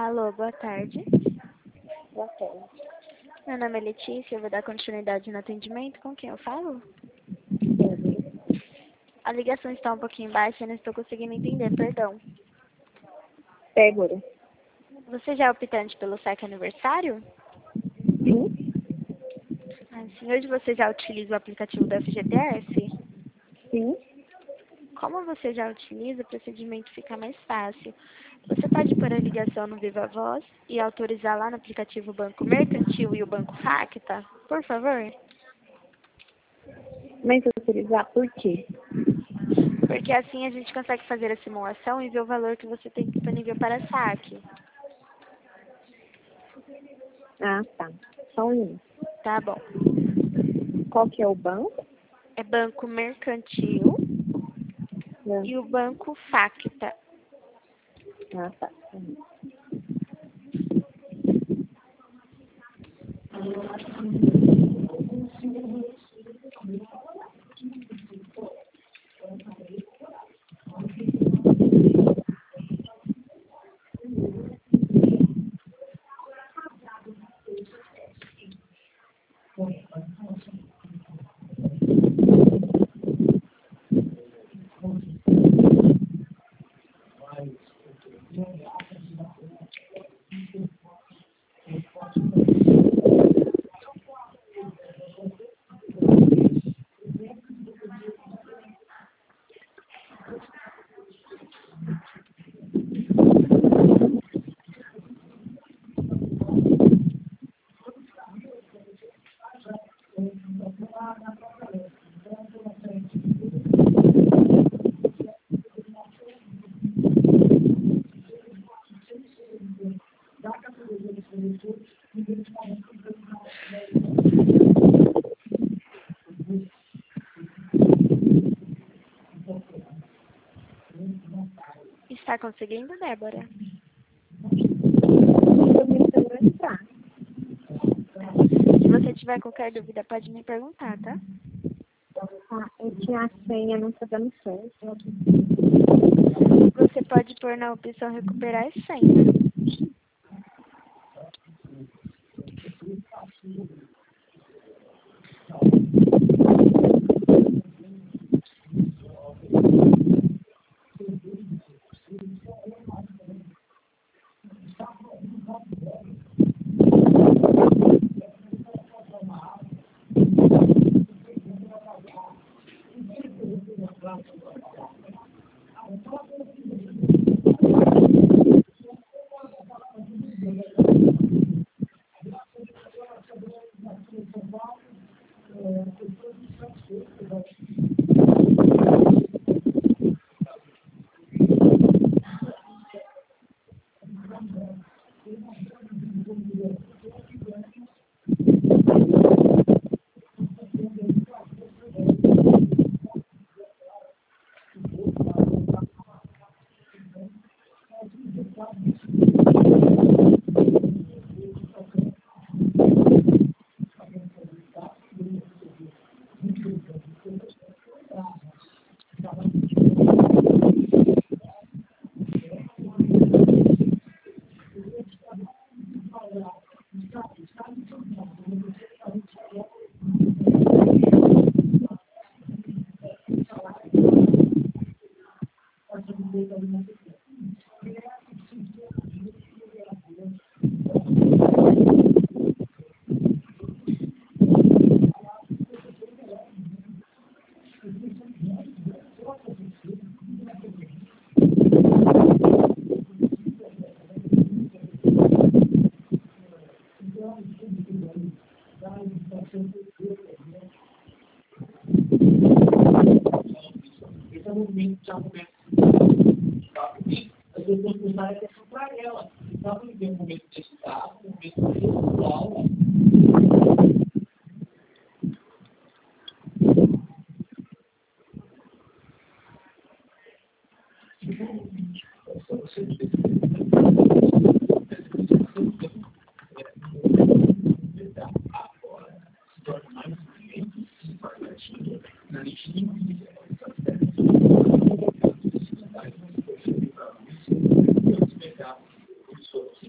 Alô, boa tarde. Boa tarde. Meu nome é Letícia, eu vou dar continuidade no atendimento. Com quem eu falo? A ligação está um pouquinho baixa, eu não estou conseguindo entender, perdão. Seguro. Você já é optante pelo saque aniversário? Sim. Sim, hoje você já utiliza o aplicativo da FGTS? Sim. Como você já utiliza, o procedimento fica mais fácil. Você pode pôr a ligação no Viva Voz e autorizar lá no aplicativo o Banco Mercantil e o Banco Facta, por favor? Mas utilizar por quê? Porque assim a gente consegue fazer a simulação e ver o valor que você tem disponível para saque. Ah, tá. Só um minuto. Tá bom. Qual que é o banco? É Banco Mercantil Não. e o Banco Facta. Ah, tá. Está conseguindo, Débora? Estou tentando entrar. Se você tiver qualquer dúvida, pode me perguntar, tá? Ah, é que a senha não está dando certo. Você pode pôr na opção recuperar a senha.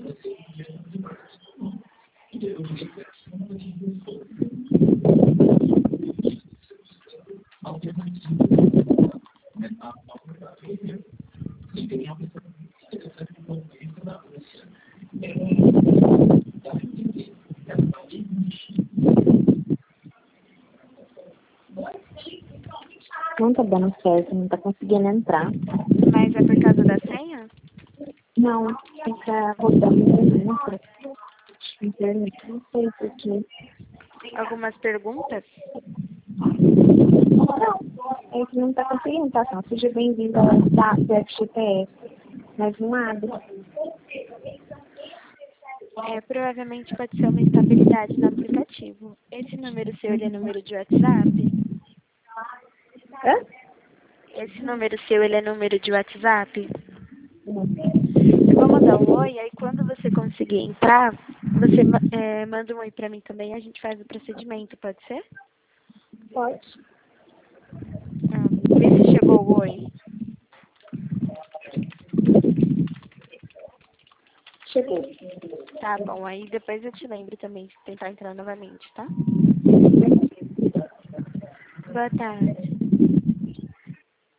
Não tá dando certo, não tá conseguindo entrar. Mas é por causa da senha? Não, fica rodando muito. Internet, não sei porquê. Algumas perguntas? Não, é que não tá conseguindo passar. Seja bem-vindo ao WhatsApp do FGTS. Mas não abre. Provavelmente pode ser uma instabilidade no aplicativo. Esse número seu, ele é número de WhatsApp? Hã? Esse número seu, ele é número de WhatsApp? Não. Eu vou mandar um oi, aí quando você conseguir entrar, você manda um oi pra mim também e a gente faz o procedimento, pode ser? Pode. Vê se chegou o oi. Chegou. Tá bom, aí depois eu te lembro também de tentar entrar novamente, tá? Boa tarde.